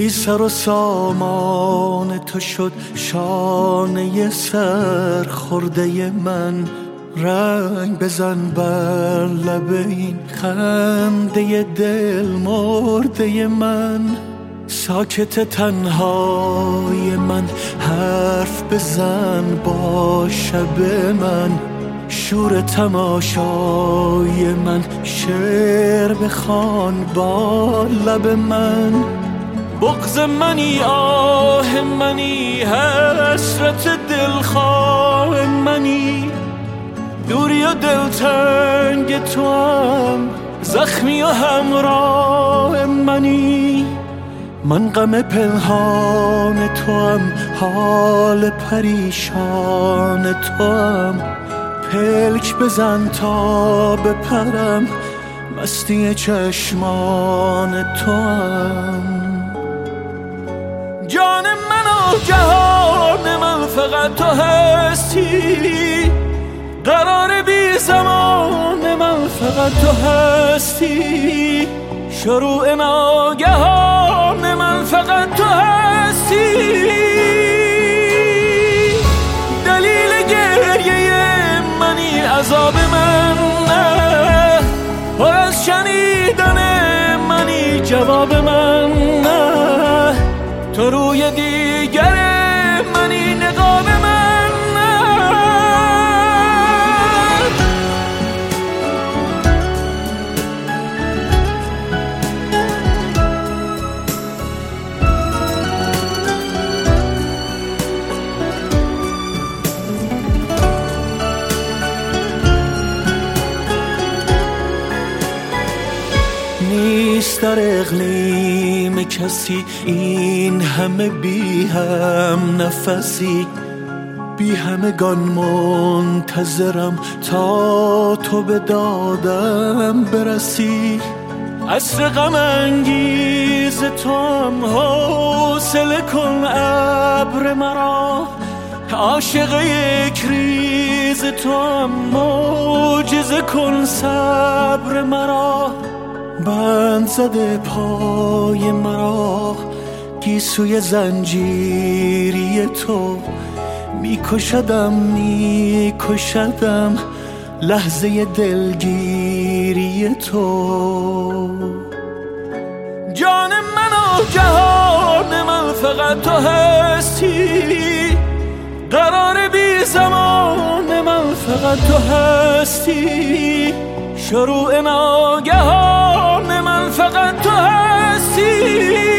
بی سر و سامان تو شد شانه سر خورده من. رنگ بزن بر لب این خنده دل مرده من. ساکت تنهای من حرف بزن با شب من. شور تماشای من شعر بخوان با لب من. بغض منی آه منی حسرت دلخواه منی. دوری و دلتنگ تو هم زخمی و همراه منی. من غم پنهان تو هم حال پریشان تو هم. پلک بزن تا بپرم مستی چشمان تو هم. جان من و جهان من فقط تو هستی. قرار بی زمان من فقط تو هستی. شروع ناگهان من فقط تو هستی. دلیل گریه منی عذاب من نه. پر از شنیدن منی جواب من نه. تو روی دیگر منی نقاب من نه. نیست در اقلیم کسی این همه بی هم نفسی. بی همگان منتظرم تا تو به دادم برسی. عصر غم انگیز تو هم حوصله کن ابر مرا. عاشق یک ریز تو هم معجزه کن صبر مرا. بند زده پای مرا گیسوی زنجیری تو. میکشدم لحظه دلگیری تو. جان من و جهان من فقط تو هستی. قرار بی زمان من فقط تو هستی. شروع ناگهان من فقط تو هستی.